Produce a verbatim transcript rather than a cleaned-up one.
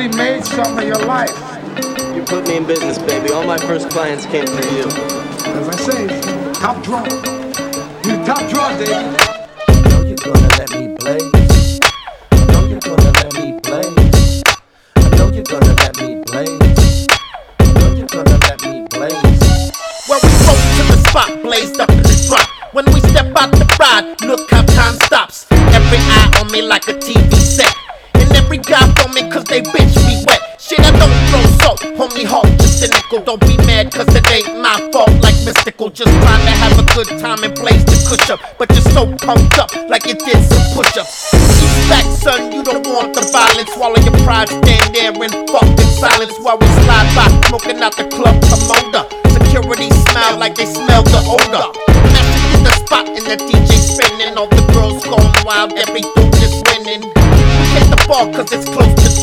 really made some of your life. You put me in business, baby. All my first clients came through you. As I say, top draw. You top draw, David. I know you're gonna let me blaze. I know you're gonna let me blaze. I know you're gonna let me blaze. I know you're gonna let me blaze. Well, we roll to the spot, blazed up in the drop. When we step out the ride, look how time stops. Every eye on me like a T V set. And every guy for me cause they bitch be wet. Shit, I don't throw salt, homie, halt, just cynical. Don't be mad cause it ain't my fault like mystical. Just trying to have a good time and blaze the cush up. But you're so pumped up like you did some push-ups. East back, son, you don't want the violence. Swallow your pride, stand there in fucking silence while we slide by, smoking out the club promoter. Security smile like they smell the odor. Message in the spot and the D J spinning. All the girls going wild, every dude is winning. We hit the ball cause it's close to